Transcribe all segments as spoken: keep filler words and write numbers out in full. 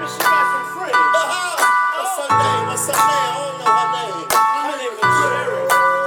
maybe she got some friends. Uh-huh. What's her name? What's her name? I don't know her name. Her name is Cherry.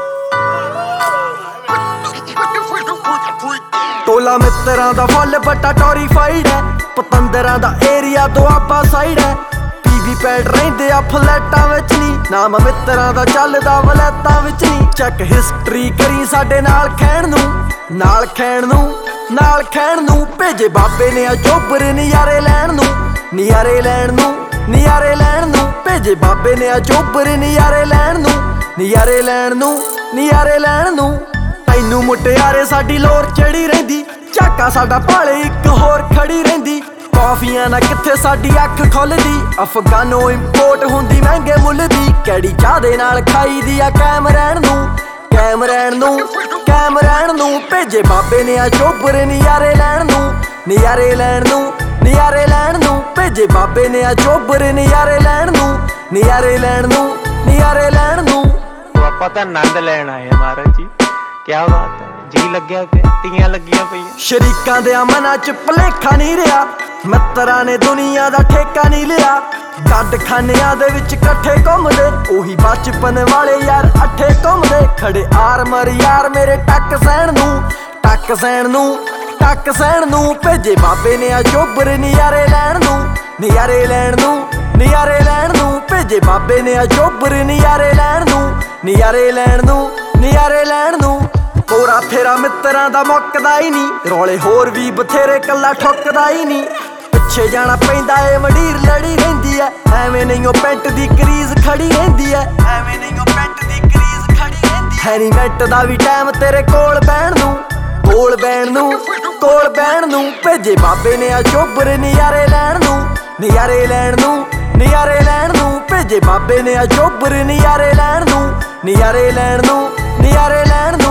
ਟੋਲਾ ਮਿੱਤਰਾਂ ਦਾ ਫੁੱਲ ਵੱਡਾ ਟੋਰੀਫਾਈਡ ਹੈ, ਪਤੰਦਰਾਂ ਦਾ area Doaba side ਹੈ। ਪੀਵੀ ਪੈਡ ਰਹਿੰਦੇ ਆ ਫਲੈਟਾਂ ਵਿੱਚ ਨੀ, ਨਾਮ ਮਿੱਤਰਾਂ ਦਾ ਚੱਲਦਾ ਵਲੈਤਾਂ ਵਿੱਚ ਨੀ। ਚੈੱਕ ਹਿਸਟਰੀ ਕਰੀ ਸਾਡੇ ਨਾਲ ਖੈਣ ਨੂੰ, ਨਾਲ ਖੈਣ ਨੂੰ, ਨਾਲ ਖੈਣ ਨੂੰ। ਭੇਜੇ ਬਾਬੇ ਨੇ ਆ ਚੋਬਰ ਨਜ਼ਾਰੇ ਲੈਣ ਨੂੰ, ਨਜ਼ਾਰੇ ਲੈਣ ਨੂੰ, ਨਜ਼ਾਰੇ ਲੈਣ ਨੂੰ। ਭੇਜੇ ਬਾਬੇ ਨੇ ਆ ਚੋਬਰ ਨਜ਼ਾਰੇ ਲੈਣ ਨੂੰ, ਨਜ਼ਾਰੇ ਲੈਣ ਨੂੰ, ਨਜ਼ਾਰੇ ਲੈਣ ਨੂੰ। ਤੈਨੂੰ ਮੁਟਿਆਰੇ ਸਾਡੀ ਲੋਰ ਚੜੀ ਰਹਿੰਦੀ, ਝਾਕਾ ਸਾਡਾ ਭਾਲੇ ਇੱਕ ਹੋਰ ਖੜੀ ਰਹਿੰਦੀ। ਕਾਫੀਆਂ ਨਾ ਕਿੱਥੇ ਸਾਡੀ ਅੱਖ ਖੁੱਲਦੀ, ਅਫਗਾਨੋ ਇੰਪੋਰਟ ਹੁੰਦੀ ਮਹਿੰਗੇ ਮੁੱਲ ਦੀ। ਕੈੜੀ ਚਾਹ ਦੇ ਨਾਲ ਖਾਈ ਦੀ ਆ ਕੈਮ ਰਹਿਣ ਨੂੰ, ਕੈਮ ਰਹਿਣ ਨੂੰ, ਕੈਮ ਰਹਿਣ ਨੂੰ। ਭੇਜੇ ਬਾਬੇ ਨੇ ਆ ਚੋਬਰ ਨਜ਼ਾਰੇ ਲੈਣ ਨੂੰ, ਨਜ਼ਾਰੇ ਲੈਣ ਨੂੰ, ਨਜ਼ਾਰੇ ਲੈਣ ਨੂੰ। ਭੇਜੇ ਬਾਬੇ ਨੇ ਆ ਚੋਬਰ ਨਜ਼ਾਰੇ ਲੈਣ ਨੂੰ, ਨਜ਼ਾਰੇ ਲੈਣ ਨੂੰ, ਨਜ਼ਾਰੇ ਲੈਣ ਨੂੰ। ਆਪਾਂ ਤਾਂ ਆਨੰਦ ਲੈਣ ਆਏ ਆ ਮਹਾਰਾਜ ਜੀ, ਕਿਆ ਬਾਤ ਹੈ। ਜੀ ਲੱਗਿਆ ਪਿਆ, ਤੀਆਂ ਲੱਗੀਆਂ ਪਈਆਂ। ਸ਼ਰੀਕਾਂ ਦੇ ਮਨਾਂ ਚ ਭਲੇਖਾ ਨਹੀਂ ਰਿਹਾ, ਮਿੱਤਰਾਂ ਨੇ ਦੁਨੀਆ ਦਾ ਠੇਕਾ ਨਹੀਂ ਲਿਆ। ਗੱਡ ਖਾਨਿਆਂ ਦੇ ਵਿੱਚ ਇਕੱਠੇ ਘੁੰਮਦੇ, ਉਹੀ ਬਚਪਨ ਵਾਲੇ ਯਾਰ ਅੱਠੇ ਘੁੰਮਦੇ। ਖੜੇ ਆਰਮਰ ਯਾਰ ਮੇਰੇ ਟੱਕ ਸਹਿਣ ਨੂੰ, ਟੱਕ ਸਹਿਣ ਨੂੰ, ਟੱਕ ਸਹਿਣ ਨੂੰ। ਭੇਜੇ ਬਾਬੇ ਨੇ ਆ ਚੋਬਰ ਨਜ਼ਾਰੇ ਲੈਣ ਨੂੰ, ਨਜ਼ਾਰੇ ਲੈਣ ਨੂੰ, ਨਜ਼ਾਰੇ ਲੈਣ ਨੂੰ। ਭੇਜੇ ਬਾਬੇ ਨੇ ਆ ਚੋਬਰ ਨਜ਼ਾਰੇ ਲੈਣ ਨੂੰ, ਨਜ਼ਾਰੇ ਲੈਣ ਨੂੰ, ਨਜ਼ਾਰੇ ਲੈਣ ਨੂੰ। ਤੋਰਾ ਫੇਰਾ ਮਿੱਤਰਾਂ ਦਾ ਮੁੱਕਦਾ ਹੀ ਨਹੀਂ, ਰੌਲੇ ਹੋਰ ਵੀ ਬਥੇਰੇ ਕੱਲਾ ਠੁੱਕਦਾ ਹੀ ਨਹੀਂ। ਪਿੱਛੇ ਜਾਣਾ ਪੈਂਦਾ ਏ ਵਡੀਰ ਲੜੀ ਰਹਿੰਦੀ ਐ, ਐਵੇਂ ਨਹੀਂ ਉਹ ਪੈਂਟ ਦੀ ਕਰੀਜ਼ ਖੜੀ ਰਹਿੰਦੀ ਐ, ਐਵੇਂ ਨਹੀਂ ਉਹ ਪੈਂਟ ਦੀ ਕਰੀਜ਼ ਖੜੀ ਰਹਿੰਦੀ। ਹੈ ਨੀ ਮਿੰਟ ਦਾ ਵੀ ਟਾਈਮ ਤੇਰੇ ਕੋਲ ਬਹਿਣ ਨੂੰ, ਕੋਲ ਬਹਿਣ ਨੂੰ, ਕੋਲ ਬਹਿਣ ਨੂੰ। ਭੇਜੇ ਬਾਬੇ ਨੇ ਆ ਚੋਬਰ ਨਜ਼ਾਰੇ ਲੈਣ ਨੂੰ, ਨਜ਼ਾਰੇ ਲੈਣ ਨੂੰ, ਨਜ਼ਾਰੇ ਲੈਣ ਨੂੰ। ਭੇਜੇ ਬਾਬੇ ਨੇ ਆ ਚੋਬਰ ਨਜ਼ਾਰੇ ਲੈਣ ਨੂੰ, ਨਜ਼ਾਰੇ ਲੈਣ ਨੂੰ, ਨਜ਼ਾਰੇ ਲੈਣ ਨੂੰ।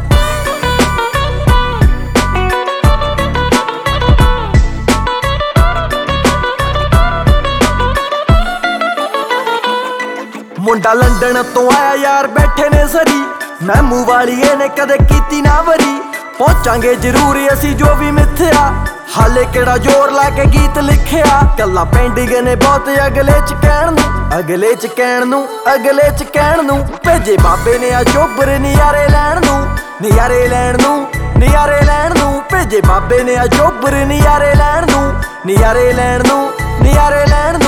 ਮੁੰਡਾ ਲੰਡਨ ਤੋਂ ਆਇਆ ਯਾਰ ਬੈਠੇ ਨੇ ਸਰੀ, ਮੈਮੂ ਵਾਲੀਏ ਨੇ ਕਦੇ ਕੀਤੀ ਨਾ ਵਰੀ। ਪਹੁੰਚਾਂਗੇ ਜ਼ਰੂਰ ਅਸੀਂ ਜੋ ਵੀ ਮਿੱਥਿਆ, ਹਾਲੇ ਕਿਹੜਾ ਜ਼ੋਰ ਲਾ ਕੇ ਗੀਤ ਲਿਖਿਆ। ਕੱਲਾ ਪੈਂਡਿੰਗ ਨੇ ਬਹੁਤ ਅਗਲੇ ਚ ਕਹਿਣ ਨੂੰ, ਅਗਲੇ ਚ ਕਹਿਣ ਨੂੰ, ਅਗਲੇ ਚ ਕਹਿਣ ਨੂੰ। ਭੇਜੇ ਬਾਬੇ ਨੇ ਆ ਚੋਬਰ ਨਜ਼ਾਰੇ ਲੈਣ ਨੂੰ, ਨਜ਼ਾਰੇ ਲੈਣ ਨੂੰ, ਨਜ਼ਾਰੇ ਲੈਣ ਨੂੰ। ਭੇਜੇ ਬਾਬੇ ਨੇ ਆ ਚੋਬਰ ਨਜ਼ਾਰੇ ਲੈਣ ਨੂੰ, ਨਜ਼ਾਰੇ ਲੈਣ ਨੂੰ, ਨਜ਼ਾਰੇ ਲੈਣ ਨੂੰ।